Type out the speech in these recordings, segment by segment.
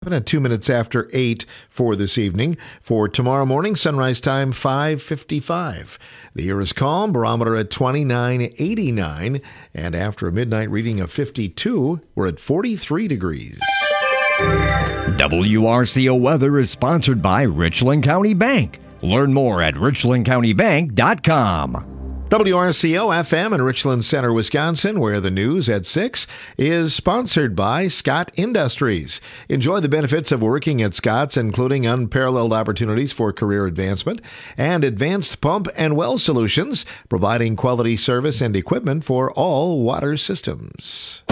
At 2 minutes after 8 for this evening. For tomorrow morning, sunrise time 5:55. The air is calm, barometer at 29.89, and after a midnight reading of 52, we're at 43 degrees. WRCO weather is sponsored by Richland County Bank. Learn more at richlandcountybank.com. WRCO FM in Richland Center, Wisconsin, where the news at 6 is sponsored by Scott Industries. Enjoy the benefits of working at Scott's, including unparalleled opportunities for career advancement and advanced pump and well solutions, providing quality service and equipment for all water systems.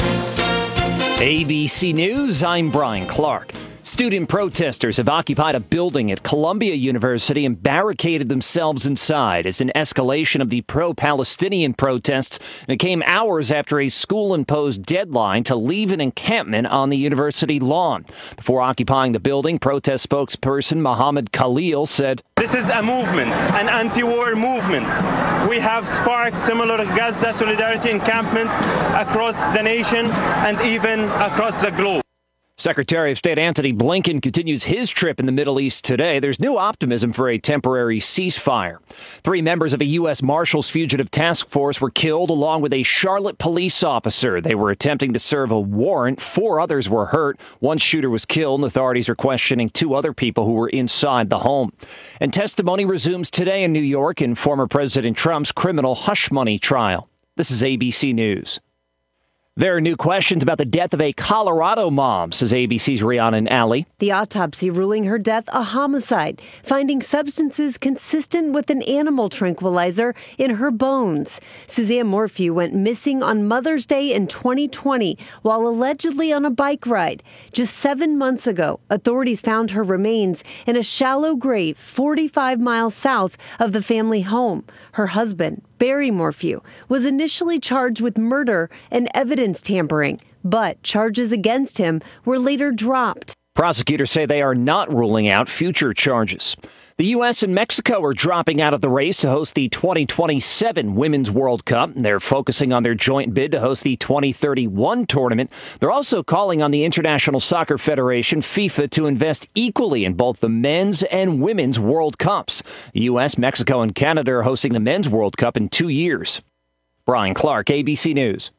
ABC News, I'm Brian Clark. Student protesters have occupied a building at Columbia University and barricaded themselves inside as an escalation of the pro-Palestinian protests. And it came hours after a school-imposed deadline to leave an encampment on the university lawn. Before occupying the building, protest spokesperson Mohammed Khalil said, "This is a movement, an anti-war movement. We have sparked similar Gaza solidarity encampments across the nation and even across the globe." Secretary of State Antony Blinken continues his trip in the Middle East today. There's new optimism for a temporary ceasefire. 3 members of a U.S. Marshals Fugitive Task Force were killed, along with a Charlotte police officer. They were attempting to serve a warrant. 4 others were hurt. 1 shooter was killed, and authorities are questioning 2 other people who were inside the home. And testimony resumes today in New York in former President Trump's criminal hush money trial. This is ABC News. There are new questions about the death of a Colorado mom, says ABC's Rhiannon Alley. The autopsy ruling her death a homicide, finding substances consistent with an animal tranquilizer in her bones. Suzanne Morphew went missing on Mother's Day in 2020 while allegedly on a bike ride. Just 7 months ago, authorities found her remains in a shallow grave 45 miles south of the family home. Her husband, Barry Morphew, was initially charged with murder and evidence tampering, but charges against him were later dropped. Prosecutors say they are not ruling out future charges. The U.S. and Mexico are dropping out of the race to host the 2027 Women's World Cup. They're focusing on their joint bid to host the 2031 tournament. They're also calling on the International Soccer Federation, FIFA, to invest equally in both the men's and women's World Cups. The U.S., Mexico, and Canada are hosting the Men's World Cup in 2 years. Brian Clark, ABC News.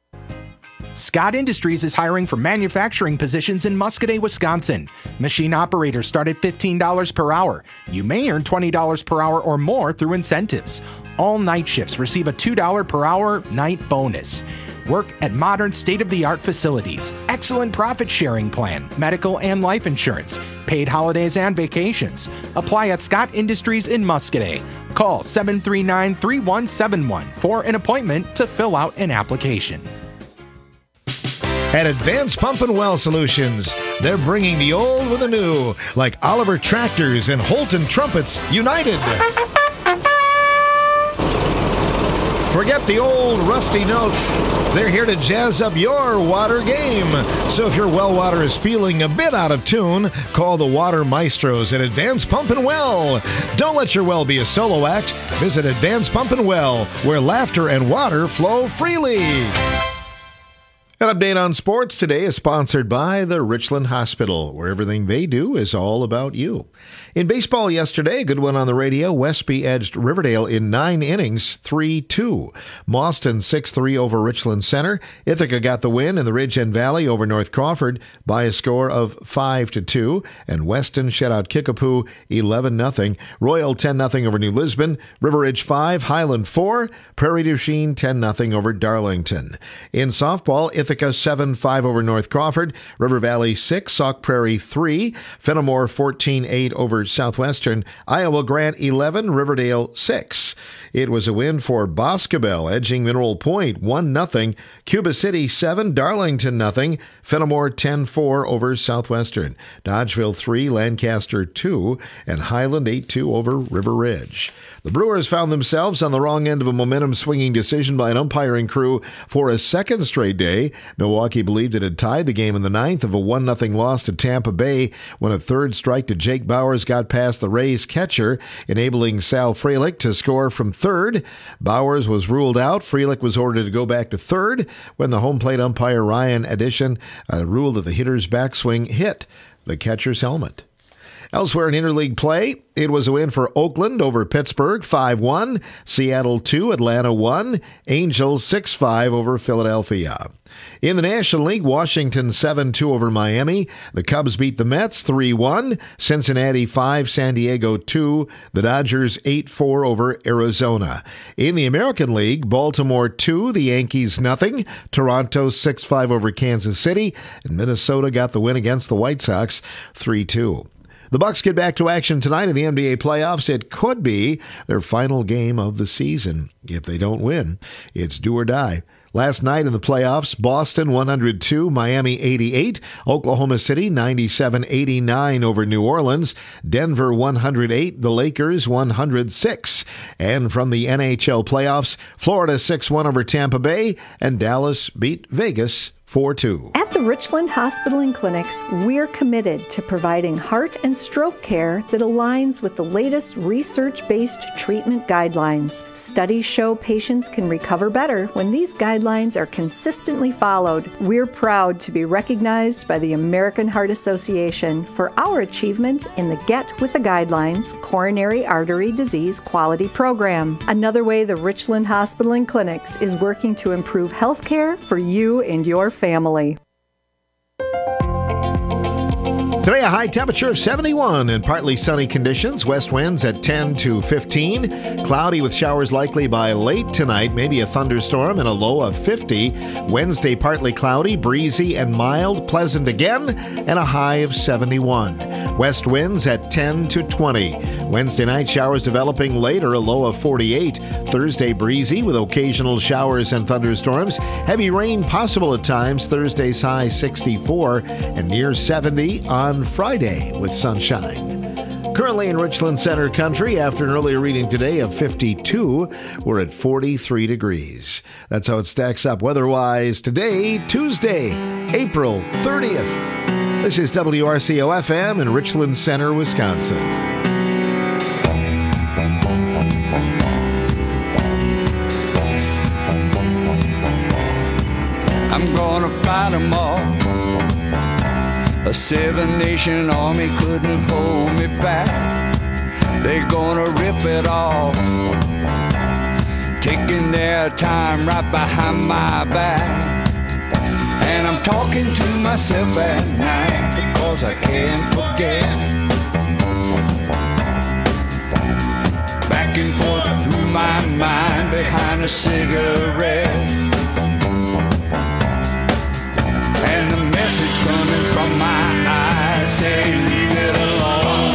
Scott Industries is hiring for manufacturing positions in Muscoda, Wisconsin. Machine operators start at $15 per hour. You may earn $20 per hour or more through incentives. All night shifts receive a $2 per hour night bonus. Work at modern state-of-the-art facilities. Excellent profit-sharing plan, medical and life insurance, paid holidays and vacations. Apply at Scott Industries in Muscoda. Call 739-3171 for an appointment to fill out an application. At Advanced Pump and Well Solutions, they're bringing the old with the new, like Oliver Tractors and Holton Trumpets united. Forget the old rusty notes. They're here to jazz up your water game. So if your well water is feeling a bit out of tune, call the Water Maestros at Advanced Pump and Well. Don't let your well be a solo act. Visit Advanced Pump and Well, where laughter and water flow freely. An update on sports today is sponsored by the Richland Hospital, where everything they do is all about you. In baseball yesterday, a good one on the radio, Westby edged Riverdale in 9 innings, 3-2. Mauston 6-3 over Richland Center. Ithaca got the win in the Ridge and Valley over North Crawford by a score of 5-2. And Weston shut out Kickapoo 11-0. Royal 10-0 over New Lisbon. River Ridge 5, Highland 4. Prairie du Chien 10-0 over Darlington. In softball, Ithaca 7-5 over North Crawford. River Valley 6, Sauk Prairie 3. Fenimore 14-8 over Southwestern. Iowa Grant 11, Riverdale 6. It was a win for Boscobel, edging Mineral Point 1-0. Cuba City 7, Darlington 0. Fenimore 10-4 over Southwestern. Dodgeville 3, Lancaster 2, and Highland 8-2 over River Ridge. The Brewers found themselves on the wrong end of a momentum-swinging decision by an umpiring crew for a second straight day. Milwaukee believed it had tied the game in the ninth of a 1-0 loss to Tampa Bay when a third strike to Jake Bowers got past the Rays catcher, enabling Sal Frelick to score from third. Bowers was ruled out. Frelick was ordered to go back to third when the home plate umpire Ryan Addition ruled that the hitter's backswing hit the catcher's helmet. Elsewhere in interleague play, it was a win for Oakland over Pittsburgh, 5-1. Seattle 2, Atlanta 1. Angels 6-5 over Philadelphia. In the National League, Washington 7-2 over Miami. The Cubs beat the Mets 3-1. Cincinnati 5, San Diego 2. The Dodgers 8-4 over Arizona. In the American League, Baltimore 2, the Yankees nothing. Toronto 6-5 over Kansas City. And Minnesota got the win against the White Sox 3-2. The Bucks get back to action tonight in the NBA playoffs. It could be their final game of the season. If they don't win, it's do or die. Last night in the playoffs, Boston 102, Miami 88, Oklahoma City 97-89 over New Orleans, Denver 108, the Lakers 106. And from the NHL playoffs, Florida 6-1 over Tampa Bay, and Dallas beat Vegas 4-2. At the Richland Hospital and Clinics, we're committed to providing heart and stroke care that aligns with the latest research-based treatment guidelines. Studies show patients can recover better when these guidelines are consistently followed. We're proud to be recognized by the American Heart Association for our achievement in the Get With the Guidelines Coronary Artery Disease Quality Program. Another way the Richland Hospital and Clinics is working to improve health care for you and your family. Today, a high temperature of 71 and partly sunny conditions. West winds at 10 to 15. Cloudy with showers likely by late tonight. Maybe a thunderstorm and a low of 50. Wednesday, partly cloudy, breezy and mild. Pleasant again and a high of 71. West winds at 10 to 20. Wednesday night, showers developing later, a low of 48. Thursday, breezy with occasional showers and thunderstorms. Heavy rain possible at times. Thursday's high 64 and near 70 on Friday with sunshine. Currently in Richland Center Country, after an earlier reading today of 52, we're at 43 degrees. That's how it stacks up weather-wise today, Tuesday, April 30th. This is WRCO-FM in Richland Center, Wisconsin. I'm gonna fight them all. A seven-nation army couldn't hold me back. They're gonna rip it off, taking their time right behind my back. And I'm talking to myself at night because I can't forget. Back and forth through my mind behind a cigarette. And the message coming from my eyes say, leave it alone.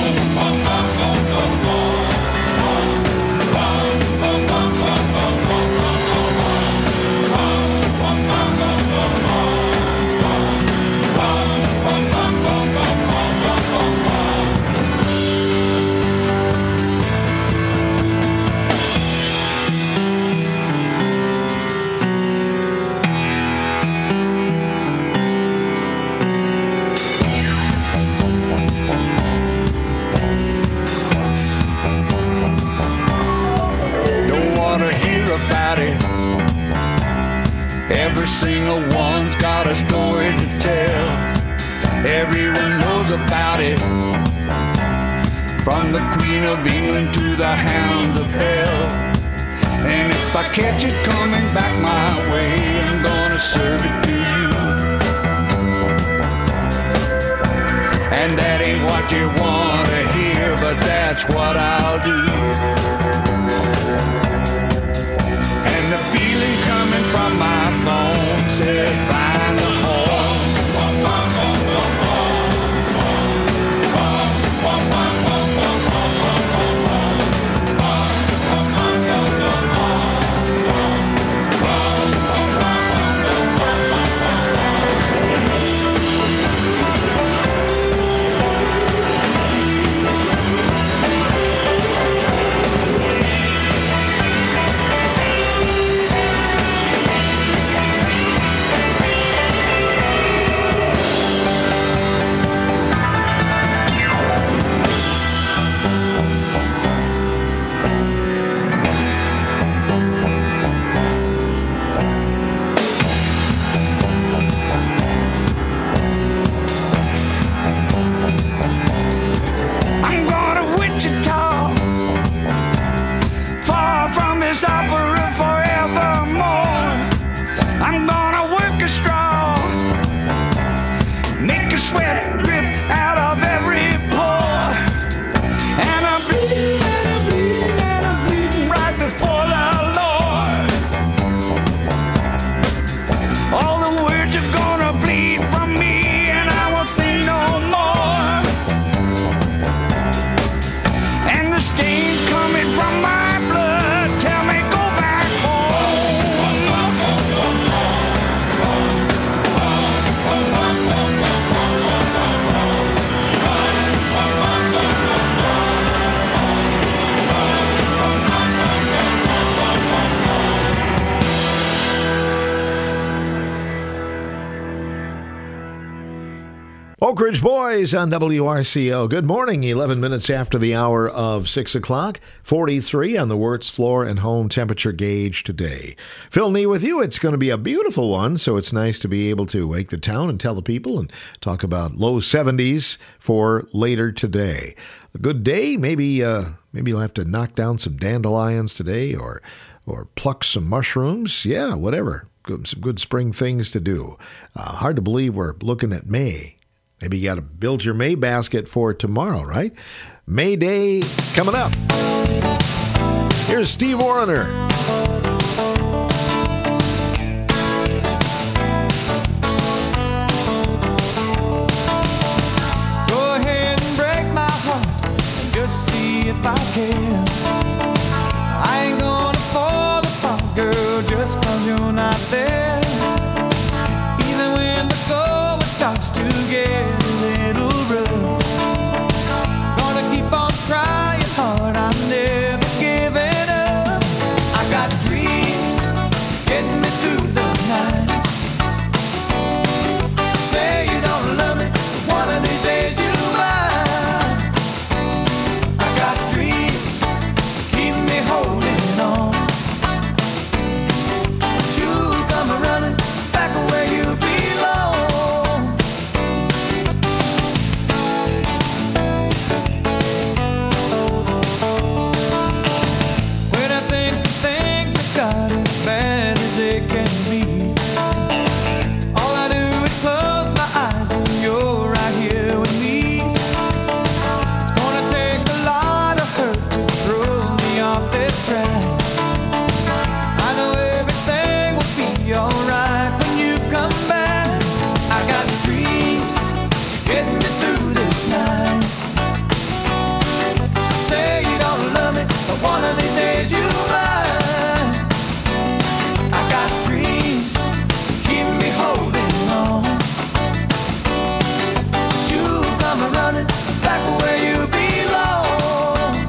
Every single one's got a story to tell. Everyone knows about it, from the Queen of England to the hounds of hell. And if I catch it coming back my way, I'm gonna serve it to you. And that ain't what you wanna hear, but that's what I'll do. And the feeling coming from my bones said, find the horn. Oak Ridge Boys on WRCO. Good morning, 11 minutes after the hour of 6 o'clock. 43 on the Wirtz floor and home temperature gauge today. Phil Nee with you. It's going to be a beautiful one, so it's nice to be able to wake the town and tell the people and talk about low 70s for later today. A good day, maybe you'll have to knock down some dandelions today or pluck some mushrooms. Yeah, whatever. Some good spring things to do. Hard to believe we're looking at May. Maybe you got to build your May basket for tomorrow, right? May Day coming up. Here's Steve Wariner. Go ahead and break my heart and just see if I can. I ain't gonna fall apart, girl, just 'cause you're not there. Even when the going starts to get a little rough, I'm gonna keep on trying hard, I'm never giving up. I got dreams getting me through the night. Say you don't love me, one of these days you might. I got dreams, keep me holding on. But you come running back where you belong. When I think that things have got as bad as it can be, all I do is close my eyes and you're right here with me. It's gonna take a lot of hurt to throw me off this track. I know everything will be alright when you come back. I got dreams getting me through this night. Say you don't love me, but one of these days you might. I got dreams, keep me holding on. But you come running back where you belong.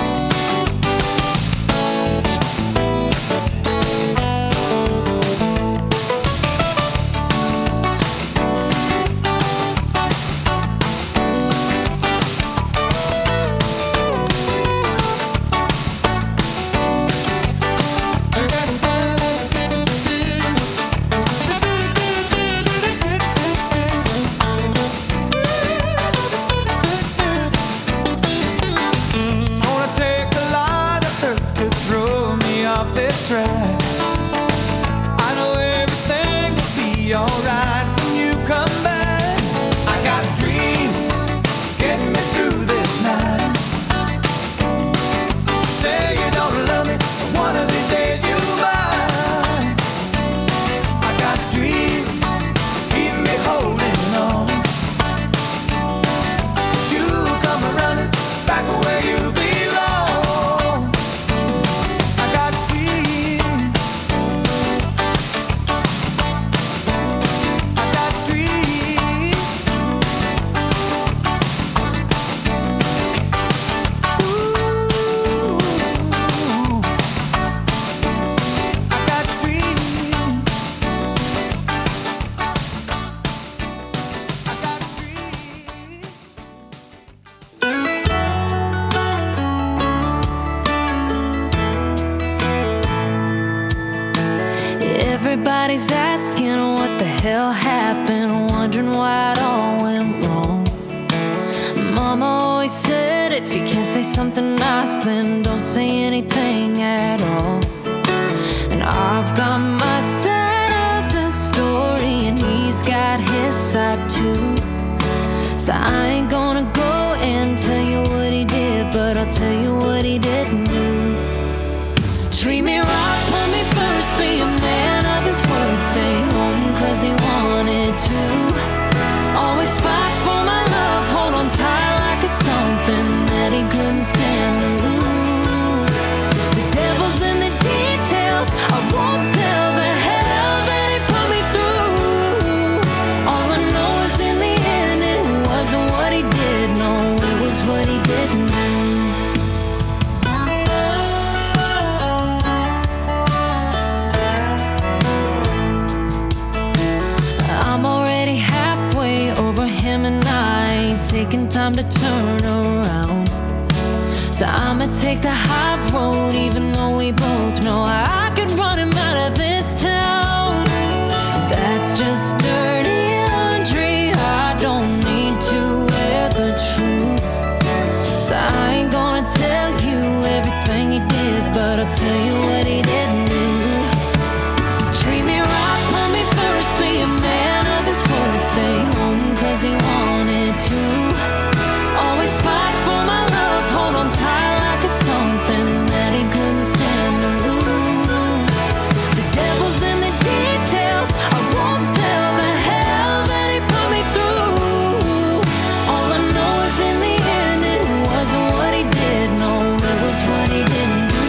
It's gonna take a lot of hurt to throw me off this track. I know everything will be alright when you come back. I got dreams getting me through this night. Say you don't love me, but one of these days you might. I got dreams, keep me holding on. But you come running back where you belong. I got dreams. I got dreams. Ooh. I got dreams. I got dreams. Everybody's asking what the hell happened, wondering why it all went wrong. Mama always said if you can't say something nice, then don't say anything at all. And I've got my side of the story, and he's got his side too. So I ain't gonna go and tell you what he did, but I'll tell you what he didn't do. Treat me right, put me first, be a man of his word, stay home 'cause he wanted to. Always fight for my love, hold on tight like it's something that he couldn't stand to lose. The devil's in the details, I won't tell the hell that he put me through. All I know is in the end it wasn't what he did, no, it was what he didn't do. time to turn around. So I'ma take the high road, even though we both know I could run him out of this town. That's just dirty laundry, I don't need to wear the truth. So I ain't gonna tell you everything he did, but I'll tell you what he didn't do. Treat me right, put me first, be a man of his word, stay home 'cause he wanted to. Always fight for my love, hold on tight like it's something that he couldn't stand to lose. The devil's in the details, I won't tell the hell that he put me through. All I know is in the end it wasn't what he did, no, it was what he didn't do.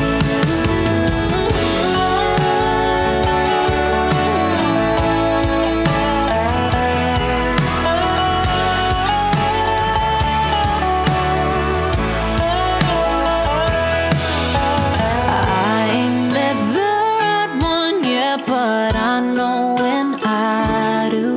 I ain't met the right one yet, but I know when I do.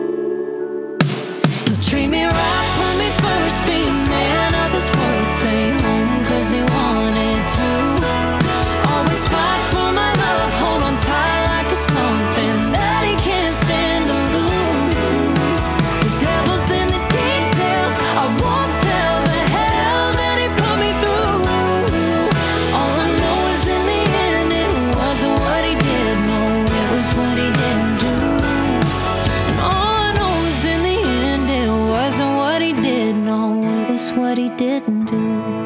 He'll treat me right, put me first, be a man of his word, stay home 'cause he wanted to. Always fight for my love, hold on tight like it's something that he can't stand to lose. The devil's in the details, I won't tell the hell that he put me through. All I know is in the end it wasn't what he did, no, it was what he didn't do. And all I know is in the end it wasn't what he did, no, it was what he didn't do.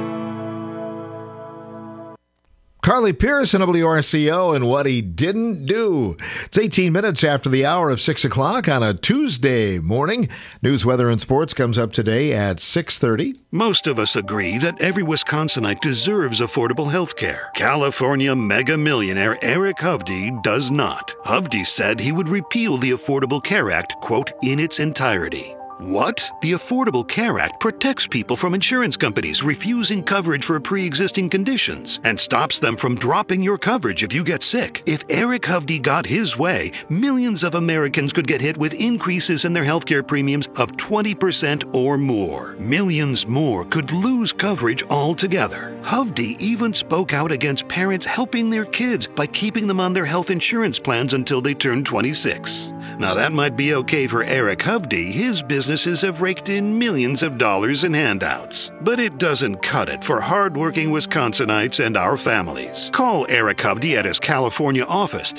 Carly Pierce and WRCO and what he didn't do. It's 18 minutes after the hour of 6 o'clock on a Tuesday morning. News, weather, and sports comes up today at 6:30. Most of us agree that every Wisconsinite deserves affordable health care. California mega millionaire Eric Hovde does not. Hovde said he would repeal the Affordable Care Act, quote, in its entirety. What? The Affordable Care Act protects people from insurance companies refusing coverage for pre-existing conditions and stops them from dropping your coverage if you get sick. If Eric Hovde got his way, millions of Americans could get hit with increases in their healthcare premiums of 20% or more. Millions more could lose coverage altogether. Hovde even spoke out against parents helping their kids by keeping them on their health insurance plans until they turn 26. Now that might be okay for Eric Hovde. His businesses have raked in millions of dollars in handouts. But it doesn't cut it for hardworking Wisconsinites and our families. Call Eric Hovde at his California office,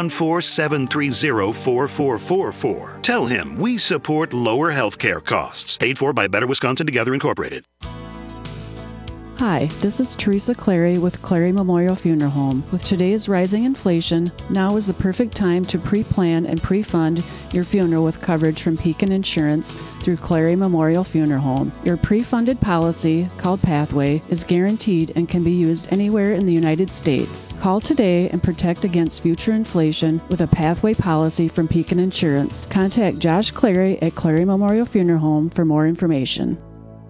714-730-4444. Tell him we support lower health care costs. Paid for by Better Wisconsin Together Incorporated. Hi, this is Teresa Clary with Clary Memorial Funeral Home. With today's rising inflation, now is the perfect time to pre-plan and pre-fund your funeral with coverage from Pekin Insurance through Clary Memorial Funeral Home. Your pre-funded policy, called Pathway, is guaranteed and can be used anywhere in the United States. Call today and protect against future inflation with a Pathway policy from Pekin Insurance. Contact Josh Clary at Clary Memorial Funeral Home for more information.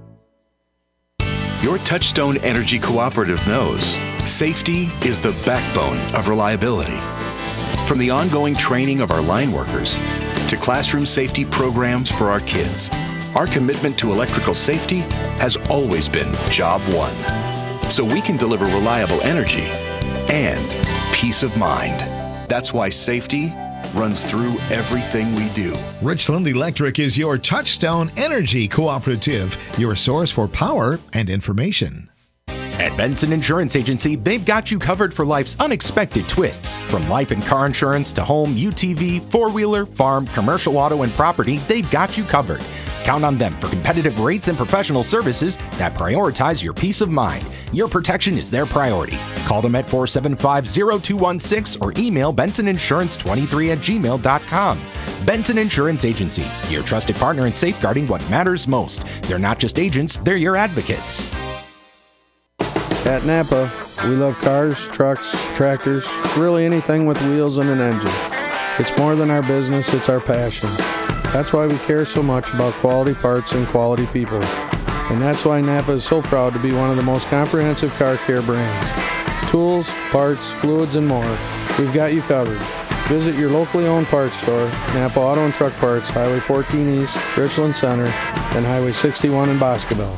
Your Touchstone Energy Cooperative knows safety is the backbone of reliability. From the ongoing training of our line workers to classroom safety programs for our kids, our commitment to electrical safety has always been job one. So we can deliver reliable energy and peace of mind. That's why safety runs through everything we do. Richland Electric is your Touchstone Energy Cooperative, your source for power and information. At Benson Insurance Agency, they've got you covered for life's unexpected twists. From life and car insurance to home, UTV, four-wheeler, farm, commercial auto, and property, they've got you covered. Count on them for competitive rates and professional services that prioritize your peace of mind. Your protection is their priority. Call them at 475-0216 or email bensoninsurance23@gmail.com. Benson Insurance Agency, your trusted partner in safeguarding what matters most. They're not just agents, they're your advocates. At Napa, we love cars, trucks, tractors, really anything with wheels and an engine. It's more than our business, it's our passion. That's why we care so much about quality parts and quality people. And that's why Napa is so proud to be one of the most comprehensive car care brands. Tools, parts, fluids, and more. We've got you covered. Visit your locally owned parts store, Napa Auto and Truck Parts, Highway 14 East, Richland Center, and Highway 61 in Boscobel.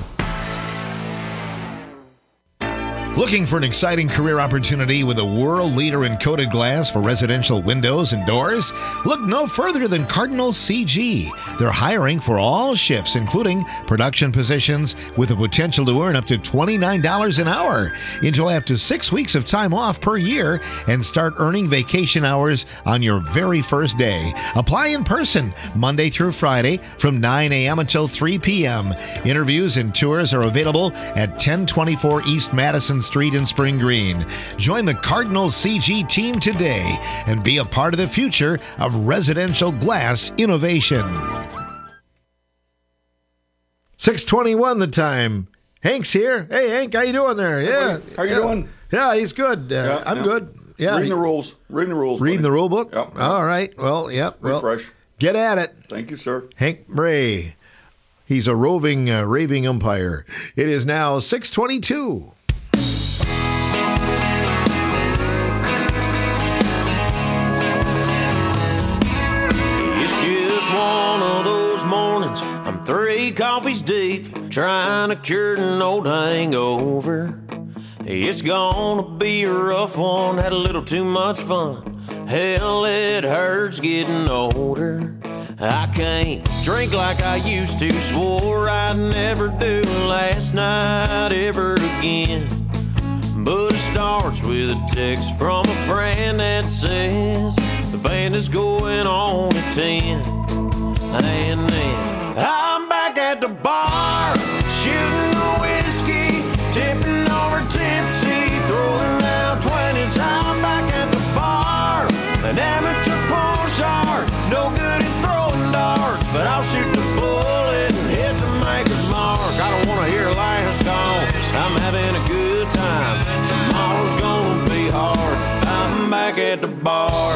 Looking for an exciting career opportunity with a world leader in coated glass for residential windows and doors? Look no further than Cardinal CG. They're hiring for all shifts, including production positions, with the potential to earn up to $29 an hour. Enjoy up to 6 weeks of time off per year and start earning vacation hours on your very first day. Apply in person Monday through Friday from 9 a.m. until 3 p.m. Interviews and tours are available at 1024 East Madison Street in Spring Green. Join the Cardinal CG team today and be a part of the future of residential glass innovation. 6:21 the time. Hank's here. Hey, Hank, how you doing there? Yeah. How you doing? Yeah, he's good. I'm good. Yeah. Reading the rules. Reading the rule book? Yep. All right. Well, yep. Refresh. Well, get at it. Thank you, sir. Hank Bray. He's a raving umpire. It is now 6:22. One of those mornings, I'm 3 coffees deep, trying to cure an old hangover. It's gonna be a rough one, had a little too much fun. Hell, it hurts getting older. I can't drink like I used to, swore I'd never do last night ever again. But it starts with a text from a friend that says the band is going on at 10. And then I'm back at the bar, shooting the whiskey, tipping over tipsy, throwing down 20s. I'm back at the bar, an amateur pool shark, no good at throwing darts, but I'll shoot the bullet and hit the maker's mark. I don't want to hear last call, I'm having a good time. Tomorrow's gonna be hard. I'm back at the bar.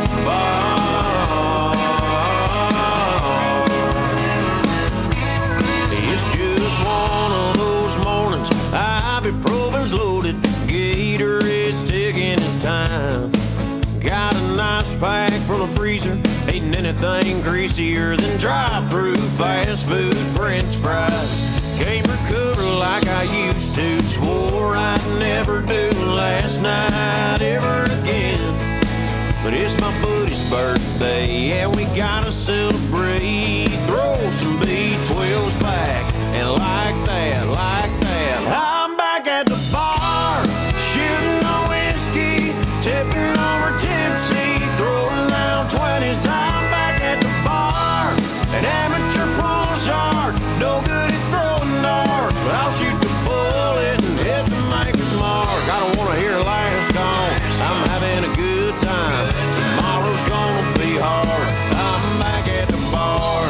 It's just one of those mornings. Ibuprofen's loaded, Gatorade's taking its time. Got a nice pack from the freezer, ain't anything greasier than drive-through fast food French fries. Can't recover like I used to, swore I'd never do last night ever again. But it's my buddy's birthday, yeah, we gotta celebrate. Throw some B12s back, and like that, I'm back at the bar, shooting the whiskey, tipping over tipsy, throwing down 20s. I'm back at the bar, an amateur pool shark, no good at throwing darts, but I'll shoot the bullet and hit the maker's mark. I don't wanna hear last call, I'm having a good time. Tomorrow's gonna be hard. I'm back at the bar.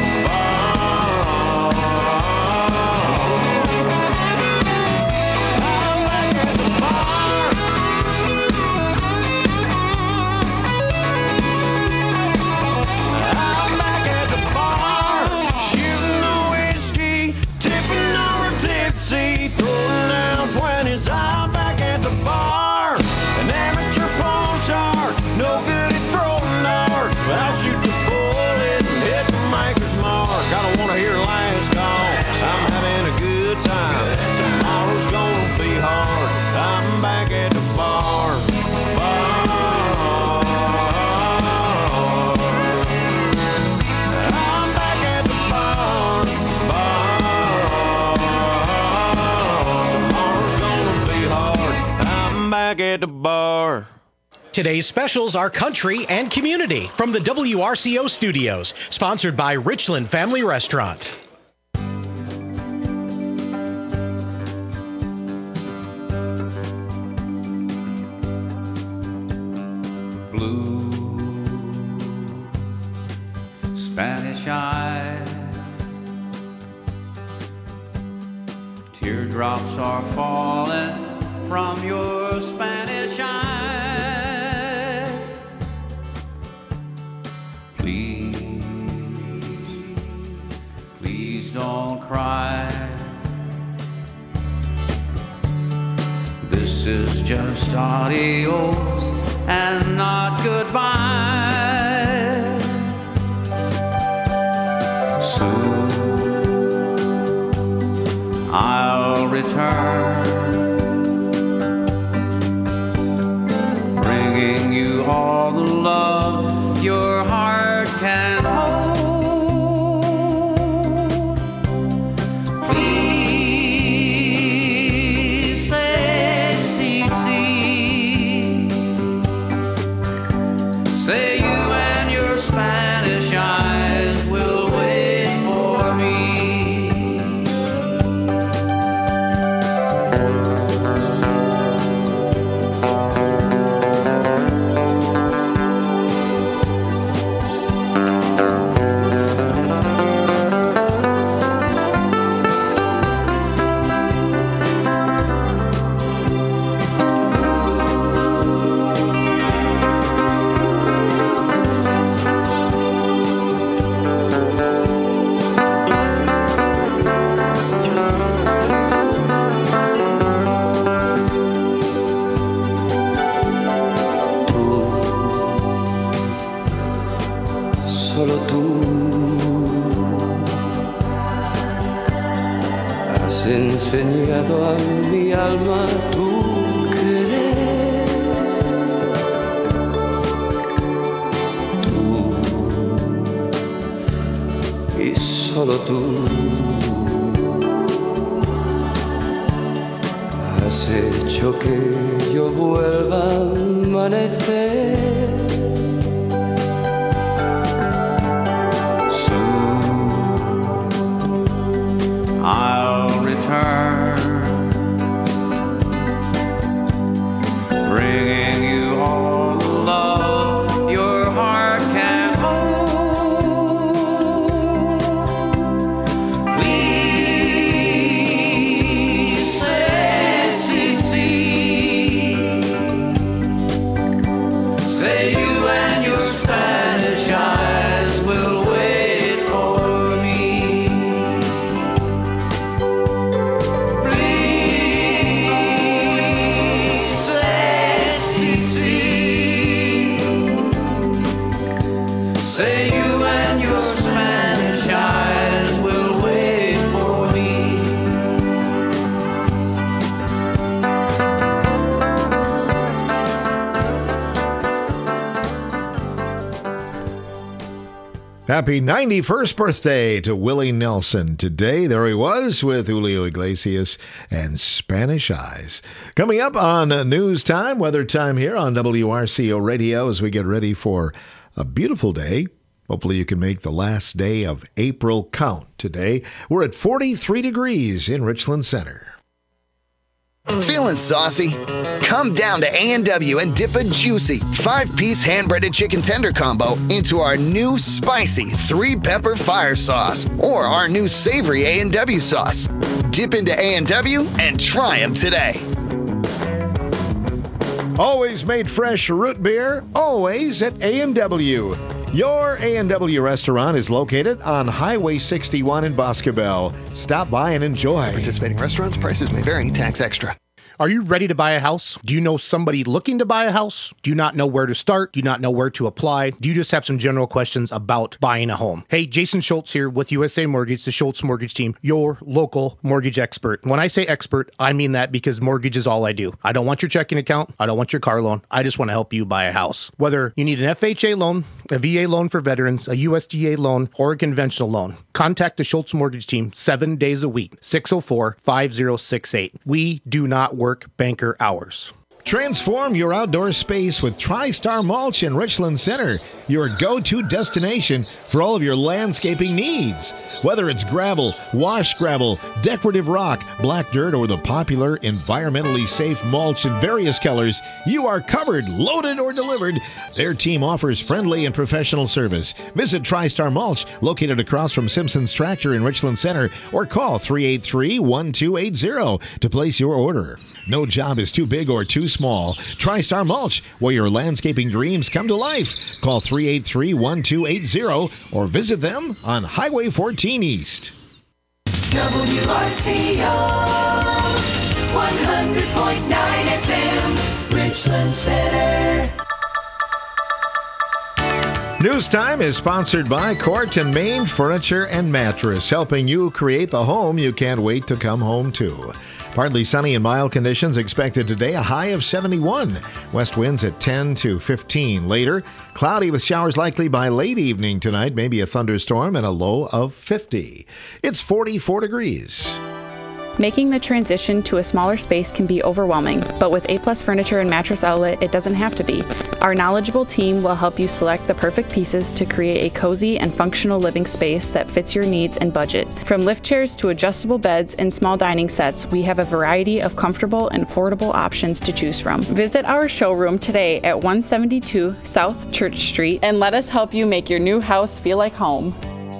I'm back at the bar. I'm back at the bar, shooting the whiskey, tipping over tipsy, throwing down 20s. I'm back at the bar, an amateur pool shark, no good at throwing darts, but I'll shoot the bullet and hit the maker's mark. I don't wanna hear last call, I'm having a good time. Tomorrow's gonna be hard. I'm back at the bar. I'm back at the bar. Tomorrow's gonna be hard. I'm back at the bar. Today's specials are country and community from the WRCO studios, sponsored by Richland Family Restaurant. Blue Spanish eyes, teardrops are falling from your Spanish eyes. Please, please don't cry. This is just adios and not goodbye. I'll return, bringing you all the love your heart can hold. Please say, Cece, say you and your Spanish eyes will wait for me. Solo tú has enseñado a mi alma tu querer. Tú y solo tú has hecho que yo vuelva a amanecer. I'll return, bringing you all the love your heart can hold. Please say, Cece, say you and your Spanish eyes will wait for me. Say you and your Spanish eyes will wait for me. Happy 91st birthday to Willie Nelson. Today, there he was with Julio Iglesias and Spanish Eyes. Coming up on News Time, Weather Time here on WRCO Radio as we get ready for a beautiful day. Hopefully you can make the last day of April count today. We're at 43 degrees in Richland Center. Feeling saucy? Come down to A&W and dip a juicy 5-piece hand-breaded chicken tender combo into our new spicy 3-pepper fire sauce or our new savory A&W sauce. Dip into A&W and try them today. Always made fresh root beer, always at A&W. Your A&W restaurant is located on Highway 61 in Boscobel. Stop by and enjoy. Participating restaurants, prices may vary, tax extra. Are you ready to buy a house? Do you know somebody looking to buy a house? Do you not know where to start? Do you not know where to apply? Do you just have some general questions about buying a home? Hey, Jason Schultz here with USA Mortgage, the Schultz Mortgage Team, your local mortgage expert. When I say expert, I mean that because mortgage is all I do. I don't want your checking account. I don't want your car loan. I just want to help you buy a house. Whether you need an FHA loan, a VA loan for veterans, a USDA loan, or a conventional loan, contact the Schultz Mortgage Team 7 days a week, 604-5068. We do not work banker hours. Transform your outdoor space with TriStar Mulch in Richland Center, your go-to destination for all of your landscaping needs. Whether it's gravel, wash gravel, decorative rock, black dirt, or the popular environmentally safe mulch in various colors, you are covered, loaded, or delivered. Their team offers friendly and professional service. Visit TriStar Mulch, located across from Simpson's Tractor in Richland Center, or call 383-1280 to place your order. No job is too big or too small. TriStar Mulch, where your landscaping dreams come to life. Call 383-1280 or visit them on Highway 14 East. WRCO 100.9 FM, Richland Center. News Time is sponsored by Court and Main Furniture and Mattress, helping you create the home you can't wait to come home to. Partly sunny and mild conditions expected today, a high of 71. West winds at 10 to 15. Later, cloudy with showers likely by late evening tonight, maybe a thunderstorm, and a low of 50. It's 44 degrees. Making the transition to a smaller space can be overwhelming, but with A+ Furniture and Mattress Outlet, it doesn't have to be. Our knowledgeable team will help you select the perfect pieces to create a cozy and functional living space that fits your needs and budget. From lift chairs to adjustable beds and small dining sets, we have a variety of comfortable and affordable options to choose from. Visit our showroom today at 172 South Church Street and let us help you make your new house feel like home.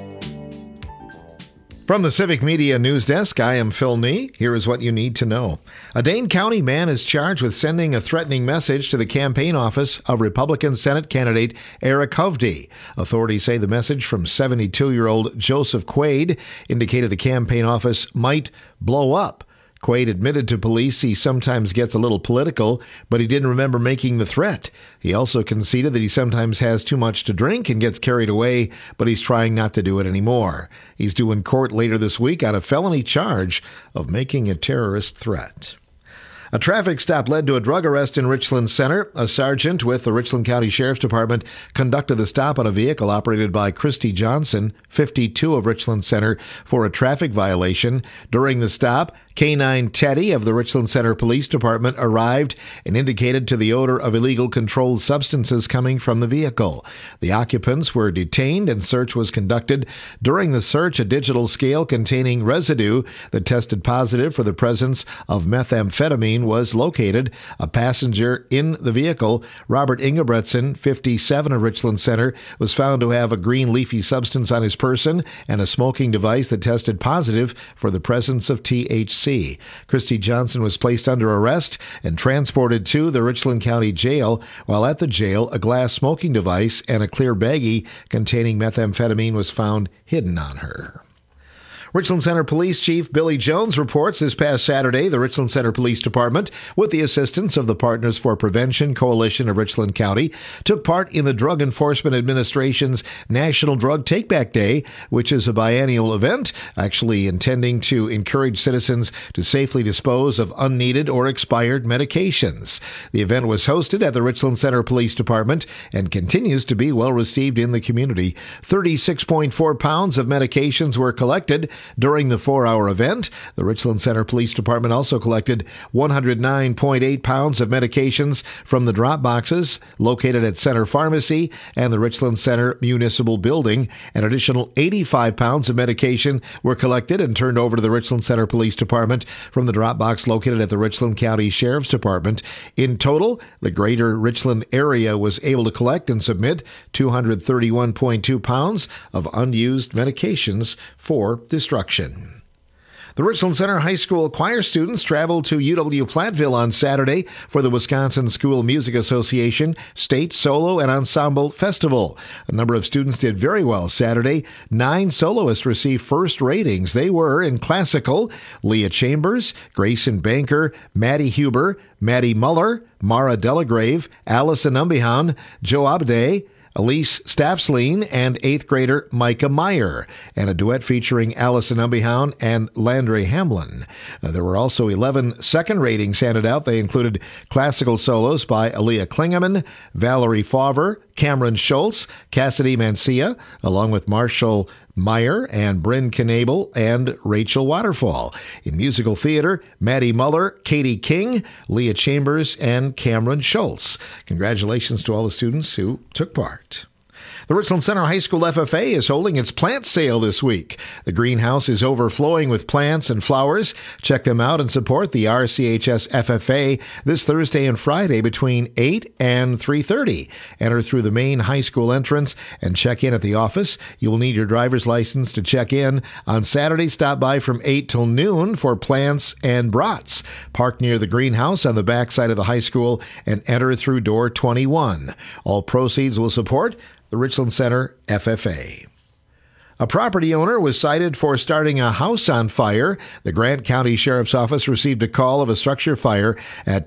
From the Civic Media News Desk, I am Phil Nee. Here is what you need to know. A Dane County man is charged with sending a threatening message to the campaign office of Republican Senate candidate Eric Hovde. Authorities say the message from 72-year-old Joseph Quaid indicated the campaign office might blow up. Quaid admitted to police he sometimes gets a little political, but he didn't remember making the threat. He also conceded that he sometimes has too much to drink and gets carried away, but he's trying not to do it anymore. He's due in court later this week on a felony charge of making a terrorist threat. A traffic stop led to a drug arrest in Richland Center. A sergeant with the Richland County Sheriff's Department conducted the stop on a vehicle operated by Christy Johnson, 52 of Richland Center, for a traffic violation. During the stop, K-9 Teddy of the Richland Center Police Department arrived and indicated to the odor of illegal controlled substances coming from the vehicle. The occupants were detained and search was conducted. During the search, a digital scale containing residue that tested positive for the presence of methamphetamine was located. A passenger in the vehicle, Robert Ingebretson, 57 of Richland Center, was found to have a green leafy substance on his person and a smoking device that tested positive for the presence of THC. Christy Johnson was placed under arrest and transported to the Richland County Jail. While at the jail, a glass smoking device and a clear baggie containing methamphetamine was found hidden on her. Richland Center Police Chief Billy Jones reports this past Saturday the Richland Center Police Department, with the assistance of the Partners for Prevention Coalition of Richland County, took part in the Drug Enforcement Administration's National Drug Take-Back Day, which is a biennial event actually intending to encourage citizens to safely dispose of unneeded or expired medications. The event was hosted at the Richland Center Police Department and continues to be well received in the community. 36.4 pounds of medications were collected during the 4-hour event. The Richland Center Police Department also collected 109.8 pounds of medications from the drop boxes located at Center Pharmacy and the Richland Center Municipal Building. An additional 85 pounds of medication were collected and turned over to the Richland Center Police Department from the drop box located at the Richland County Sheriff's Department. In total, the greater Richland area was able to collect and submit 231.2 pounds of unused medications for destruction. The Richland Center High School choir students traveled to UW-Platteville on Saturday for the Wisconsin School Music Association State Solo and Ensemble Festival. A number of students did very well Saturday. 9 soloists received first ratings. They were in classical, Leah Chambers, Grayson Banker, Maddie Huber, Maddie Muller, Mara Delagrave, Allison Umbehan, Joe Abde, Elise Staffsleen, and 8th grader Micah Meyer, and a duet featuring Allison Umbehan and Landry Hamlin. There were also 11 second ratings handed out. They included classical solos by Aaliyah Klingeman, Valerie Fauver, Cameron Schultz, Cassidy Mancia, along with Marshall Meyer and Bryn Knabel and Rachel Waterfall. In musical theater, Maddie Muller, Katie King, Leah Chambers, and Cameron Schultz. Congratulations to all the students who took part. The Richland Center High School FFA is holding its plant sale this week. The greenhouse is overflowing with plants and flowers. Check them out and support the RCHS FFA this Thursday and Friday between 8 and 3:30. Enter through the main high school entrance and check in at the office. You will need your driver's license to check in. On Saturday, stop by from 8 till noon for plants and brats. Park near the greenhouse on the back side of the high school and enter through door 21. All proceeds will support the Richland Center FFA. A property owner was cited for starting a house on fire. The Grant County Sheriff's Office received a call of a structure fire at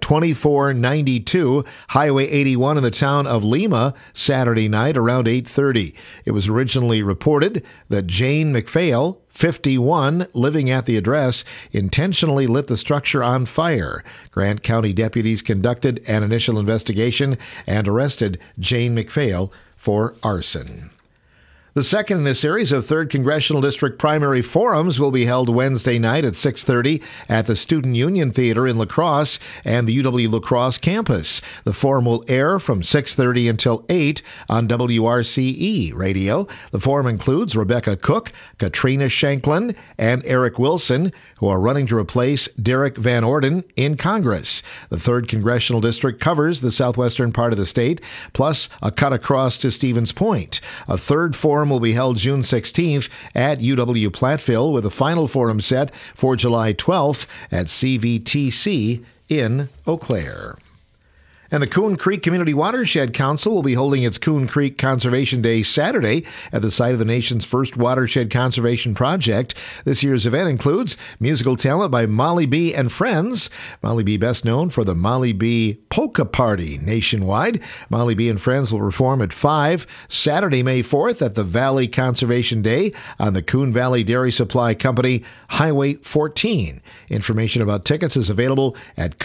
2492 Highway 81 in the town of Lima Saturday night around 8:30. It was originally reported that Jane McPhail, 51, living at the address, intentionally lit the structure on fire. Grant County deputies conducted an initial investigation and arrested Jane McPhail for arson. The second in a series of 3rd Congressional District primary forums will be held Wednesday night at 6:30 at the Student Union Theater in La Crosse and the UW La Crosse campus. The forum will air from 6:30 until 8 on WRCE radio. The forum includes Rebecca Cook, Katrina Shanklin, and Eric Wilson, who are running to replace Derek Van Orden in Congress. The 3rd Congressional District covers the southwestern part of the state, plus a cut across to Stevens Point. A third forum will be held June 16th at UW Platteville, with a final forum set for July 12th at CVTC in Eau Claire. And the Coon Creek Community Watershed Council will be holding its Coon Creek Conservation Day Saturday at the site of the nation's first watershed conservation project. This year's event includes musical talent by Molly B and Friends. Molly B best known for the Molly B Polka Party nationwide. Molly B and Friends will perform at 5 Saturday, May 4th at the Valley Conservation Day on the Coon Valley Dairy Supply Company, Highway 14. Information about tickets is available at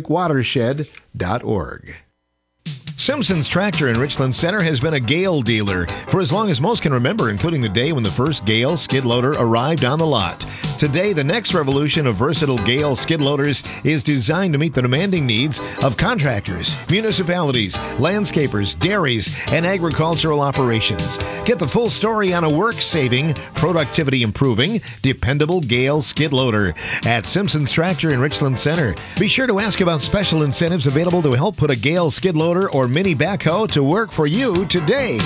cooncreekwatershed.org. Simpson's Tractor in Richland Center has been a Gale dealer for as long as most can remember, including the day when the first Gale skid loader arrived on the lot. Today, the next revolution of versatile Gale skid loaders is designed to meet the demanding needs of contractors, municipalities, landscapers, dairies, and agricultural operations. Get the full story on a work-saving, productivity-improving, dependable Gale skid loader at Simpson's Tractor in Richland Center. Be sure to ask about special incentives available to help put a Gale skid loader or mini backhoe to work for you today.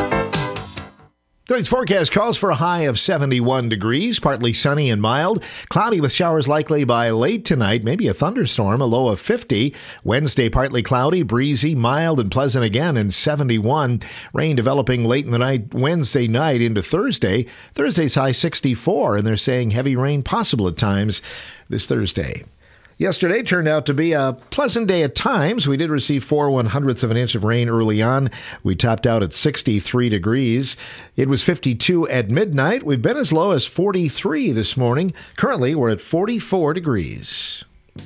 Tonight's forecast calls for a high of 71 degrees, partly sunny and mild. Cloudy with showers likely by late tonight, maybe a thunderstorm, a low of 50. Wednesday, partly cloudy, breezy, mild, and pleasant again, and 71. Rain developing late in the night, Wednesday night into Thursday. Thursday's high 64, and they're saying heavy rain possible at times this Thursday. Yesterday turned out to be a pleasant day at times. We did receive 4/100ths of an inch of rain early on. We topped out at 63 degrees. It was 52 at midnight. We've been as low as 43 this morning. Currently, we're at 44 degrees.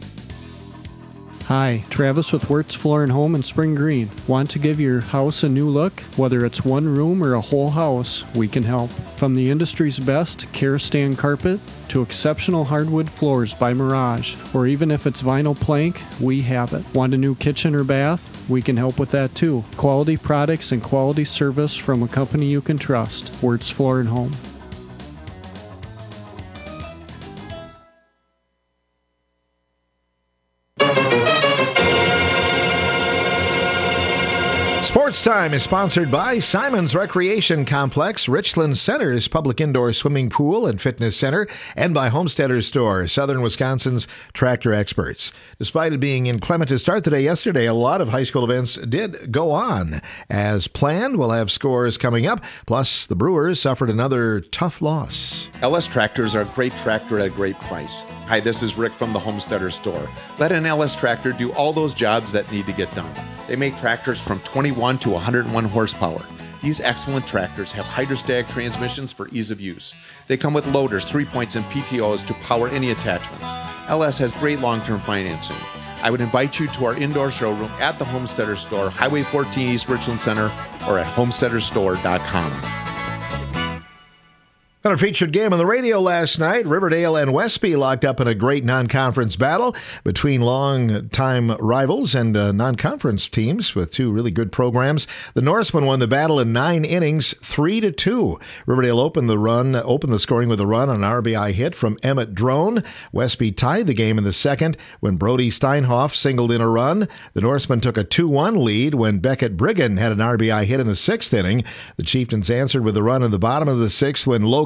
Hi, Travis with Wirtz Floor and Home in Spring Green. Want to give your house a new look? Whether it's one room or a whole house, we can help. From the industry's best Kerastane carpet to exceptional hardwood floors by Mirage, or even if it's vinyl plank, we have it. Want a new kitchen or bath? We can help with that too. Quality products and quality service from a company you can trust. Wirtz Floor and Home. Sports Time is sponsored by Simon's Recreation Complex, Richland Center's public indoor swimming pool and fitness center, and by Homesteaders Store, Southern Wisconsin's tractor experts. Despite it being inclement to start the day yesterday, a lot of high school events did go on. As planned, we'll have scores coming up, plus the Brewers suffered another tough loss. LS Tractors are a great tractor at a great price. Hi, this is Rick from the Homesteaders Store. Let an LS Tractor do all those jobs that need to get done. They make tractors from 21 to 101 horsepower. These excellent tractors have hydrostatic transmissions for ease of use. They come with loaders, 3-points, and PTOs to power any attachments. LS has great long-term financing. I would invite you to our indoor showroom at the Homesteader Store, Highway 14 East Richland Center, or at homesteaderstore.com. On our featured game on the radio last night, Riverdale and Westby locked up in a great non-conference battle between long-time rivals and non-conference teams with two really good programs. The Norsemen won the battle in 9 innings, 3-2. Riverdale opened the scoring with a run on an RBI hit from Emmett Drone. Westby tied the game in the second when Brody Steinhoff singled in a run. The Norsemen took a 2-1 lead when Beckett Brigham had an RBI hit in the 6th inning. The Chieftains answered with a run in the bottom of the 6th when Logan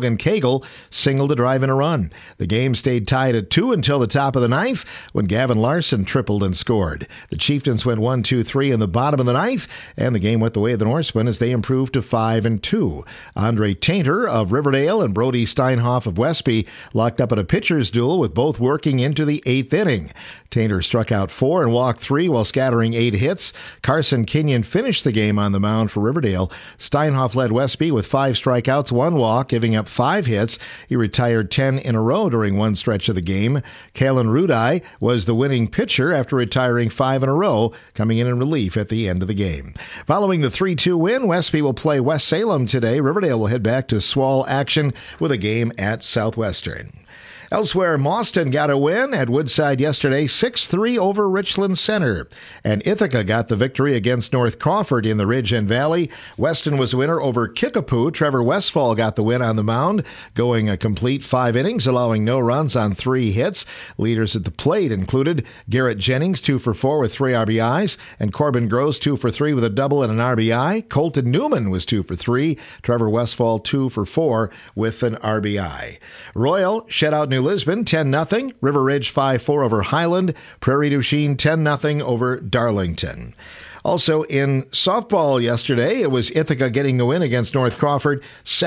Logan Cagle singled a drive and a run. The game stayed tied at 2 until the top of the ninth when Gavin Larson tripled and scored. The Chieftains went 1-2-3 in the bottom of the ninth, and the game went the way of the Norsemen as they improved to 5-2. Andre Tainter of Riverdale and Brody Steinhoff of Westby locked up at a pitcher's duel with both working into the 8th inning. Tainter struck out 4 and walked 3 while scattering 8 hits. Carson Kenyon finished the game on the mound for Riverdale. Steinhoff led Westby with 5 strikeouts, 1 walk, giving up 5 hits. He retired 10 in a row during one stretch of the game. Kalen Rudai was the winning pitcher after retiring 5 in a row, coming in relief at the end of the game. Following the 3-2 win, Westby will play West Salem today. Riverdale will head back to Swall action with a game at Southwestern. Elsewhere, Mauston got a win at Woodside yesterday, 6-3 over Richland Center. And Ithaca got the victory against North Crawford in the Ridge and Valley. Weston was winner over Kickapoo. Trevor Westfall got the win on the mound, going a complete 5 innings, allowing no runs on 3 hits. Leaders at the plate included Garrett Jennings, 2 for 4 with 3 RBIs, and Corbin Gross, 2 for 3 with a double and an RBI. Colton Newman was 2 for 3. Trevor Westfall, 2 for 4 with an RBI. Royal shut out New Lisbon 10-0. River Ridge 5-4 over Highland. Prairie du Chien 10-0 over Darlington. Also in softball yesterday, it was Ithaca getting the win against North Crawford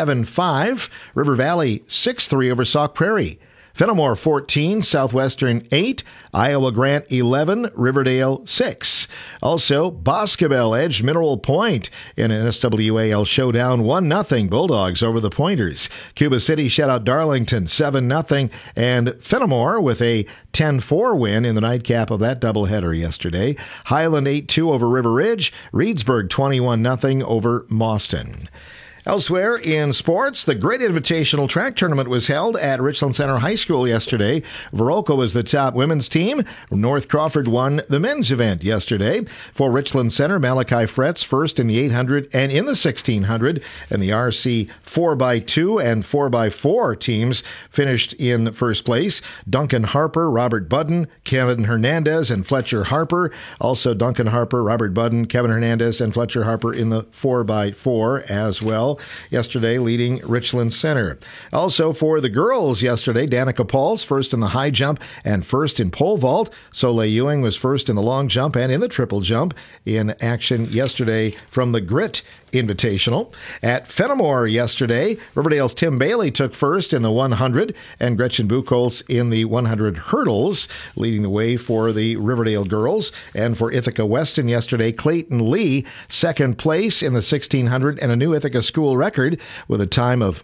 7-5. River Valley 6-3 over Sauk Prairie. Fenimore 14, Southwestern 8, Iowa Grant 11, Riverdale 6. Also, Boscobel edged Mineral Point in an SWAL showdown 1-0 Bulldogs over the Pointers. Cuba City shut out Darlington 7-0, and Fenimore with a 10-4 win in the nightcap of that doubleheader yesterday. Highland 8-2 over River Ridge, Reedsburg 21-0 over Mauston. Elsewhere in sports, the Great Invitational Track Tournament was held at Richland Center High School yesterday. Viroqua was the top women's team. North Crawford won the men's event yesterday. For Richland Center, Malachi Fretz first in the 800 and in the 1600, and the RC 4x2 and 4x4 teams finished in first place. Duncan Harper, Robert Budden, Kevin Hernandez, and Fletcher Harper. Also Duncan Harper, Robert Budden, Kevin Hernandez, and Fletcher Harper in the 4x4 as well. Yesterday, leading Richland Center. Also for the girls yesterday, Danica Pauls first in the high jump and first in pole vault. Soleil Ewing was first in the long jump and in the triple jump in action yesterday from the Grit Invitational. At Fenimore yesterday, Riverdale's Tim Bailey took first in the 100 and Gretchen Buchholz in the 100 hurdles, leading the way for the Riverdale girls. And for Ithaca Weston yesterday, Clayton Lee, second place in the 1600 and a new Ithaca school record with a time of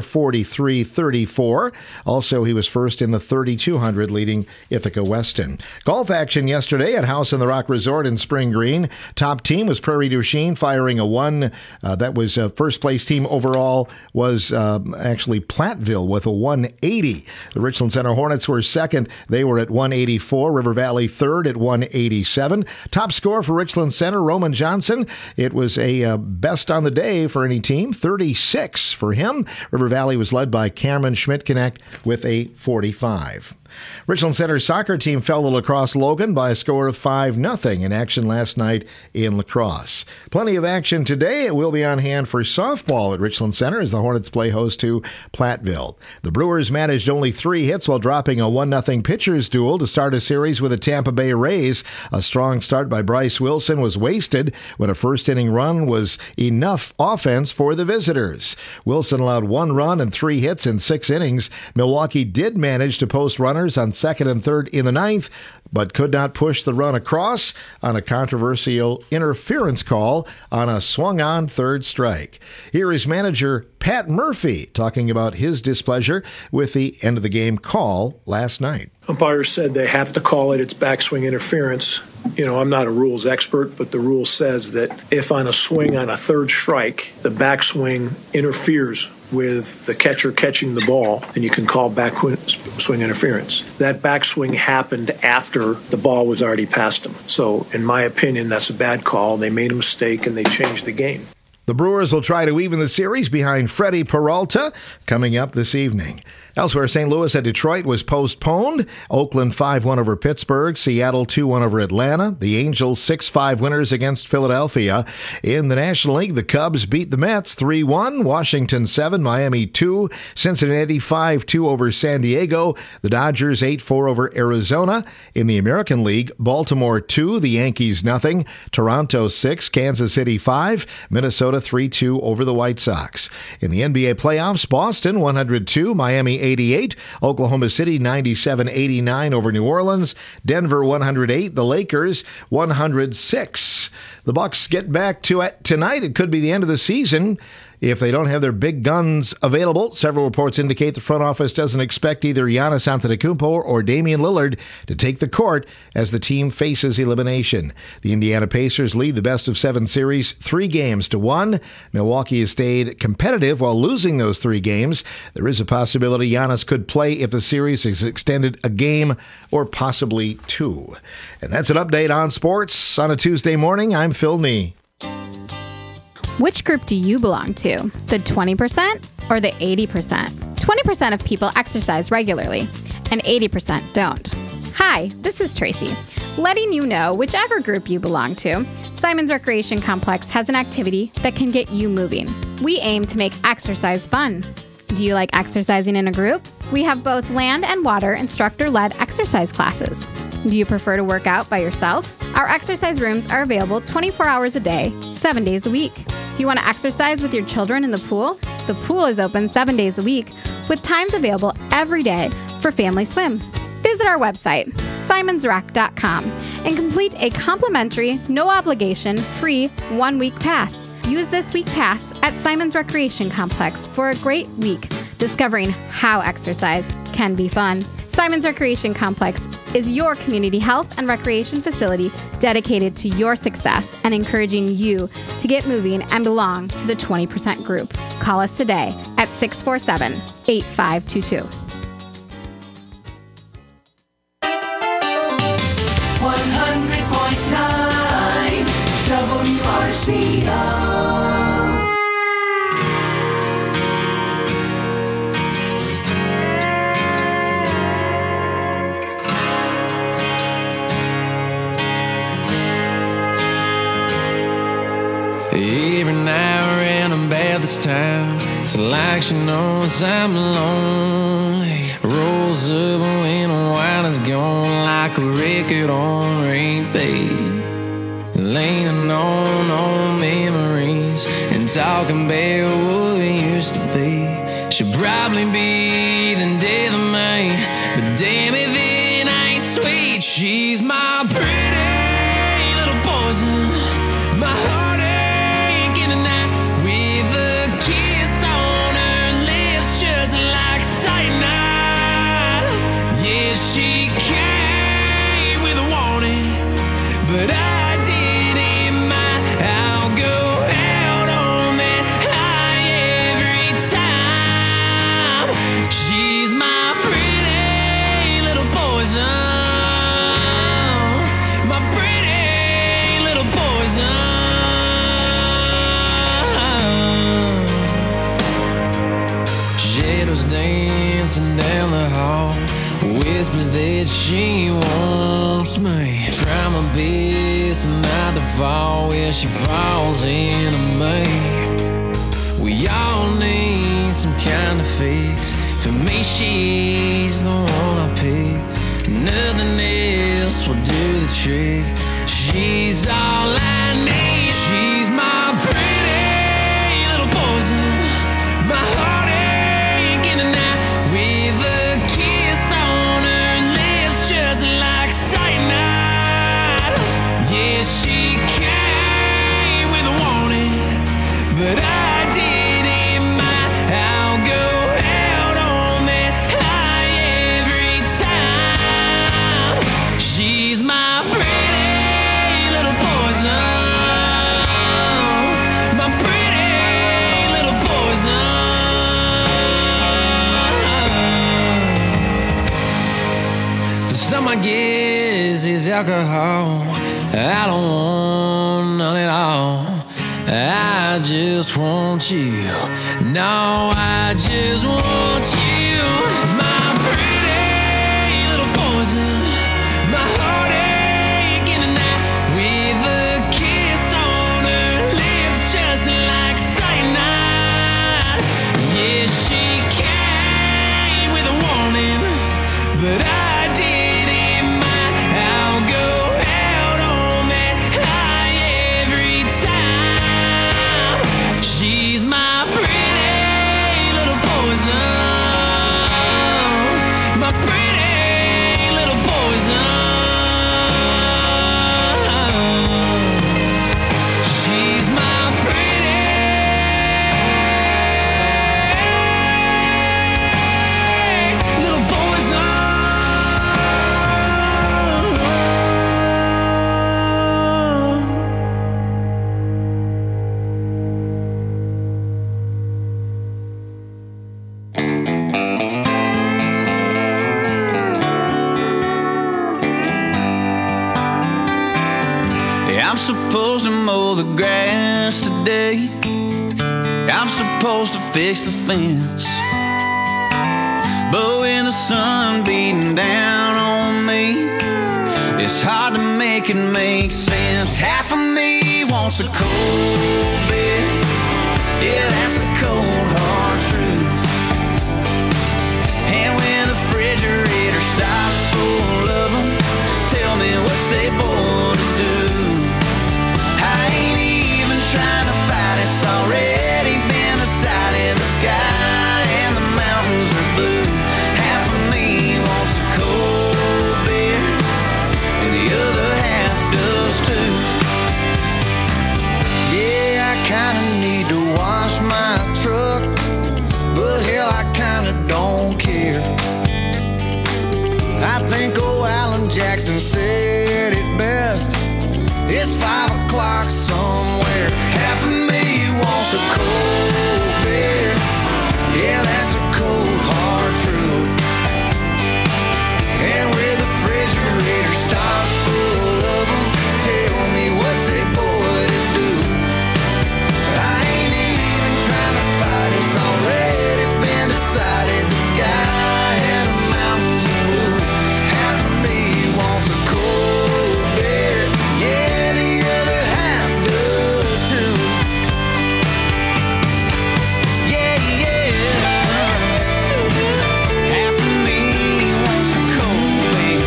4:43.34. Also, he was first in the 3200, leading Ithaca Weston. Golf action yesterday at House in the Rock Resort in Spring Green. Top team was Prairie du Chien, firing a 1. That was first place team overall was actually Platteville with a 180. The Richland Center Hornets were second. They were at 184. River Valley third at 187. Top score for Richland Center, Roman Johnson. It was a best on the day for any team, 36 for him. River Valley was led by Cameron Schmidt-Connect with a 45. Richland Center's soccer team fell to La Crosse Logan by a score of 5-0 in action last night in La Crosse. Plenty of action today. It will be on hand for softball at Richland Center as the Hornets play host to Platteville. The Brewers managed only 3 hits while dropping a 1-0 pitchers duel to start a series with the Tampa Bay Rays. A strong start by Bryce Wilson was wasted when a first-inning run was enough offense for the visitors. Wilson allowed 1 run and 3 hits in 6 innings. Milwaukee did manage to post runners on second and third in the 9th, but could not push the run across on a controversial interference call on a swung-on third strike. Here is manager Pat Murphy talking about his displeasure with the end-of-the-game call last night. Umpires said they have to call it. It's backswing interference. You know, I'm not a rules expert, but the rule says that if on a swing on a third strike, the backswing interferes with the catcher catching the ball, then you can call backswing interference. That backswing happened after the ball was already past him. So, in my opinion, that's a bad call. They made a mistake and they changed the game. The Brewers will try to even the series behind Freddie Peralta coming up this evening. Elsewhere, St. Louis at Detroit was postponed. Oakland 5-1 over Pittsburgh. Seattle 2-1 over Atlanta. The Angels 6-5 winners against Philadelphia. In the National League, the Cubs beat the Mets 3-1. Washington 7, Miami 2. Cincinnati 5-2 over San Diego. The Dodgers 8-4 over Arizona. In the American League, Baltimore 2, the Yankees 0. Toronto 6, Kansas City 5. Minnesota 3-2 over the White Sox. In the NBA playoffs, Boston 102, Miami 88, Oklahoma City 97-89 over New Orleans, Denver 108, the Lakers 106. The Bucks get back to it tonight. It could be the end of the season if they don't have their big guns available. Several reports indicate the front office doesn't expect either Giannis Antetokounmpo or Damian Lillard to take the court as the team faces elimination. The Indiana Pacers lead the best-of-7 series 3-1. Milwaukee has stayed competitive while losing those 3 games. There is a possibility Giannis could play if the series is extended a game or possibly 2. And that's an update on sports on a Tuesday morning. I'm Phil Nee. Which group do you belong to? The 20% or the 80%? 20% of people exercise regularly, and 80% don't. Hi, this is Tracy. Letting you know whichever group you belong to, Simon's Recreation Complex has an activity that can get you moving. We aim to make exercise fun. Do you like exercising in a group? We have both land and water instructor-led exercise classes. Do you prefer to work out by yourself? Our exercise rooms are available 24 hours a day, 7 days a week. Do you want to exercise with your children in the pool? The pool is open 7 days a week with times available every day for family swim. Visit our website, simonsrec.com, and complete a complimentary, no-obligation, free 1-week pass. Use this week pass at Simon's Recreation Complex for a great week discovering how exercise can be fun. Simon's Recreation Complex is your community health and recreation facility dedicated to your success and encouraging you to get moving and belong to the 20% group. Call us today at 647-8522. 100.9 WRCO. Every now and then about this time, it's like she knows I'm lonely. Rolls up when the wine is gone like a record on repeat. Leaning on memories and talking about what we used to be. She'll probably be the death of me, but damn if it ain't sweet. She's my pretty little poison, my heart. She came with a warning, but I didn't mind. I'll go out on that high every time. She's my pretty little poison, my pretty little poison. Shadows dancing down the hall, whispers that she wants me. Try my best not to fall where she falls into me. We all need some kind of fix. For me, she's the one I pick. Nothing else will do the trick. She's all I need. She's my pretty little poison, my heartache in the night with a kiss on her lips just like cyanide. Yeah, she came with a warning, but I didn't mind. I'll go out on that high every time. She's my pretty little poison, my pretty little poison. For some I guess it's alcohol, I don't want none at all. I just want you. No, I just want you. My pretty little poison. My heartache in the night. With a kiss on her lips, just like cyanide. Yeah, she came with a warning, but I didn't mind. I'll go out on that high every time. She's my pretty little poison. My pretty little poison. She's my pretty little poison. Yeah, I'm supposed to mow the grass today. I'm supposed to fix the fence. But when the sun beating down on me, it's hard to make it make sense. Half of me wants a cold beer. Yeah, that's the cold hard truth. And when the refrigerator stocked full of them, tell me what's they born to do. I ain't even trying to fight, it's already been decided. The sky and the mountains are blue. Half of me wants a cold beer, and the other half does too. Yeah, I kinda need to wash my truck, but hell, I kinda don't care. I think old Alan Jackson said it best. It's 5 o'clock somewhere. Half of me wants a cold beer. Yeah, that's a cold hard truth. And with the refrigerator stocked full of them, tell me what's a boy to do. I ain't even trying to fight, it's already been decided. The sky and the mountains are blue. Half of me wants a cold beer. Yeah, the other half does too. Yeah, yeah. Half of me wants a cold beer.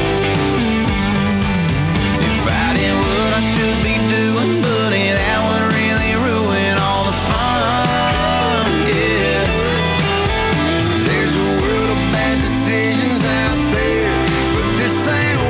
If I did what I should be doing, buddy, that would really ruin all the fun. Yeah. There's a world of bad decisions out there, but this ain't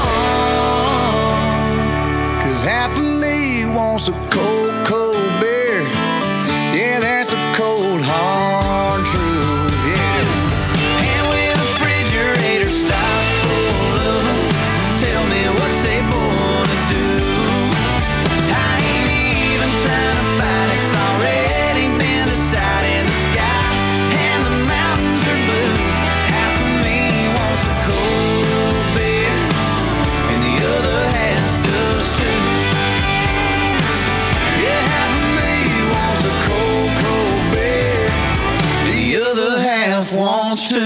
one. 'Cause half of me wants a cold, cold beer. Yeah, that's a cold, hard truth. Yes. And when the refrigerator stocked full of them, tell me what's they born to do. I ain't even trying to fight, it's already been decided. The sky and the mountains are blue. Half of me wants a cold beer, and the other half does too. Yeah, half of me wants a cold, cold beer. The other half wants to.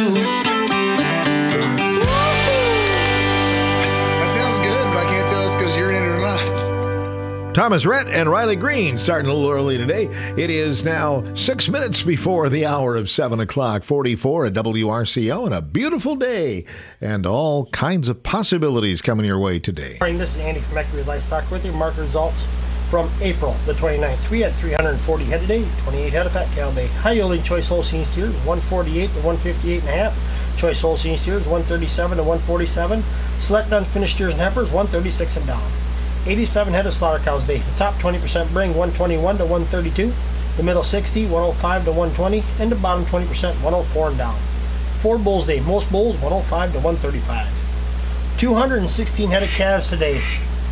That sounds good, but I can't tell it's because you're in it or not. Thomas Rhett and Riley Green starting a little early today. It is now 6 minutes before the hour of 7 o'clock, 44 at WRCO, and a beautiful day and all kinds of possibilities coming your way today. Morning, this is Andy from Equity Livestock with your market results from April the 29th. We had 340 head today, 28 head of fat cattle day. High yielding choice Holstein steers 148 to 158.5. Choice Holstein steers 137 to 147. Select unfinished steers and heifers 136 and down. 87 head of slaughter cows day. The top 20% bring 121 to 132. The middle 60, 105 to 120, and the bottom 20% 104 and down. 4 bulls day. Most bulls 105 to 135. 216 head of calves today.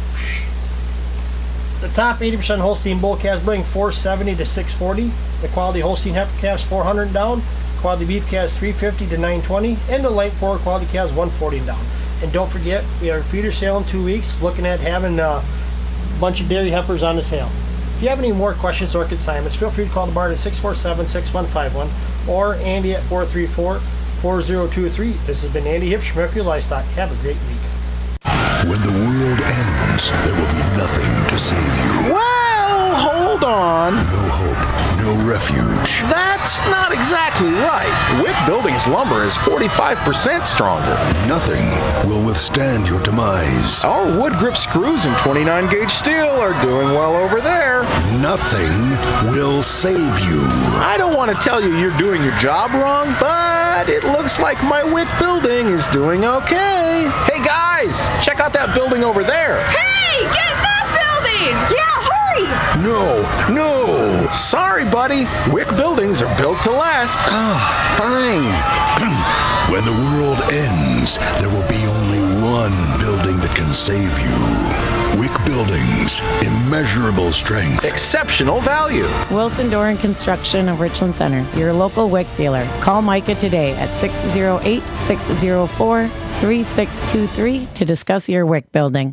The top 80% Holstein bull calves bring 470 to 640. The quality Holstein heifer calves 400 and down. Quality beef calves 350 to 920, and the light poor quality calves 140 and down. And don't forget, we have a feeder sale in 2 weeks. Looking at having a bunch of dairy heifers on the sale. If you have any more questions or consignments, feel free to call the barn at 647-6151 or Andy at 434-4023. This has been Andy Hipsch from Mercury Livestock. Have a great week. When the world ends, there will be nothing to save you. Well, hold on. No hope, no refuge. That's not exactly right. Wick Buildings lumber is 45% stronger. Nothing will withstand your demise. Our wood grip screws and 29 gauge steel are doing well over there. Nothing will save you. I don't want to tell you you're doing your job wrong, but it looks like my Wick Building is doing okay. Hey guys, check out that building over there. Hey, get that building! Yeah, hurry! No. Sorry, buddy. Wick Buildings are built to last. Fine. When the world ends, there will be only one building that can save you. Wick Buildings. Immeasurable strength. Exceptional value. Wilson Doran Construction of Richland Center, your local Wick dealer. Call Micah today at 608-604-3623 to discuss your Wick building.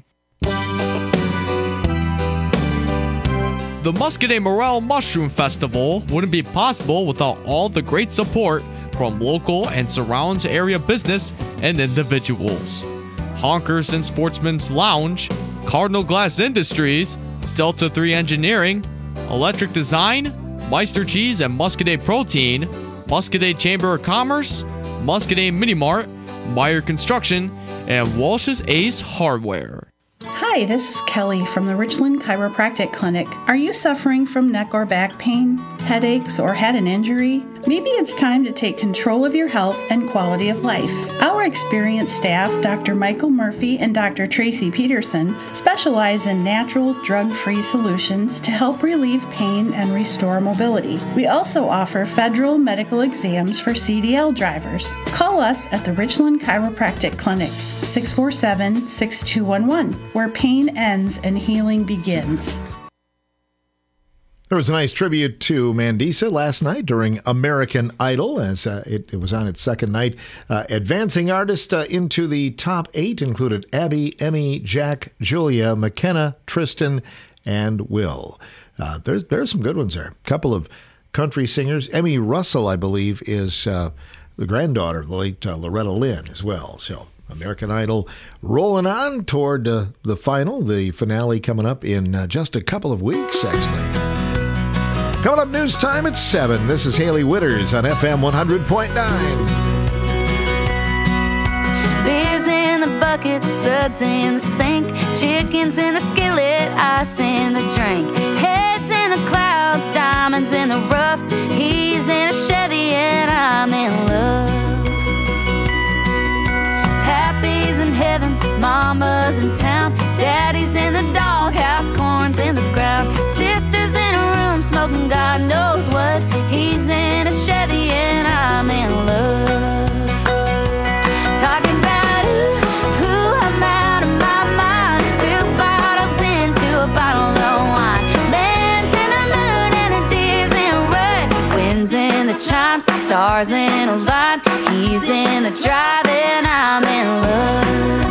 The Muscadet Morel Mushroom Festival wouldn't be possible without all the great support from local and surrounds area business and individuals. Honkers and Sportsman's Lounge, Cardinal Glass Industries, Delta 3 Engineering, Electric Design, Meister Cheese and Muscadet Protein, Muscadet Chamber of Commerce, Muscadet Mini Mart, Meyer Construction, and Walsh's Ace Hardware. Hi, this is Kelly from the Richland Chiropractic Clinic. Are you suffering from neck or back pain, headaches, or had an injury? Maybe it's time to take control of your health and quality of life. Our experienced staff, Dr. Michael Murphy and Dr. Tracy Peterson, specialize in natural, drug-free solutions to help relieve pain and restore mobility. We also offer federal medical exams for CDL drivers. Call us at the Richland Chiropractic Clinic, 647-6211, where pain ends and healing begins. There was a nice tribute to Mandisa last night during American Idol, as it was on its second night. Advancing artists into the top 8 included Abby, Emmy, Jack, Julia, McKenna, Tristan, and Will. There's some good ones there. A couple of country singers. Emmy Russell, I believe, is the granddaughter of the late Loretta Lynn as well. So American Idol rolling on toward the final, the finale coming up in just a couple of weeks, actually. Coming up news time at 7. This is Haley Witters on FM 100.9. Beers in the bucket, suds in the sink, chickens in the skillet, ice in the drink, heads in the clouds, diamonds in the rough. He's in a Chevy and I'm in love. Pappy's in heaven, mama's in town, daddy's in the doghouse, corn's in the ground, sister's in a room smoking God knows what. He's in a Chevy and I'm in love. Talking about I'm out of my mind. 2 bottles into a bottle of wine. Man's in the moon and a deer's in rut. Winds in the chimes, stars in a line. He's in the drive and I'm in love.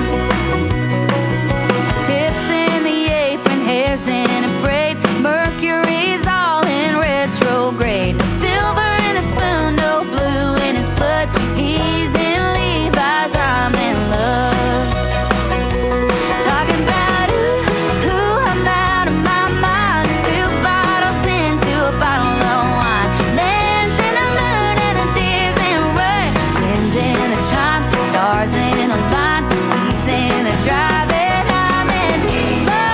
Tips in the apron, hair's in a braid. Mercury's all in retrograde. No silver in the spoon, no blue in his blood. He's in Levi's, I'm in love. Talking about I'm out of my mind. 2 bottles into a bottle of wine. Man's in the moon and a deer's in rut. Wind in the chimes, stars in a line. He's in the drive and I'm in love.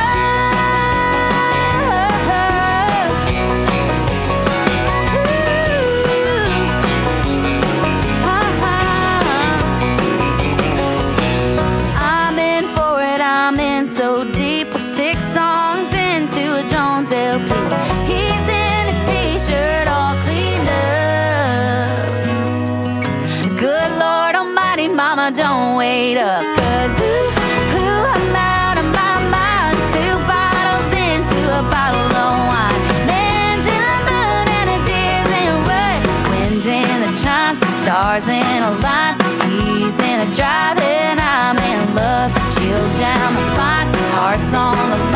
I'm in for it, I'm in so deep. We're 6 songs into a Jones LP. He's in a t-shirt all cleaned up. Good Lord Almighty, mama, don't wait up. 'Cause I'm out of my mind. 2 bottles into a bottle of wine. Man's in the moon and a deer's in rut. Wind in the chimes, stars in a line. He's in a drive and I'm in love. Chills down my spine, heart's on the line.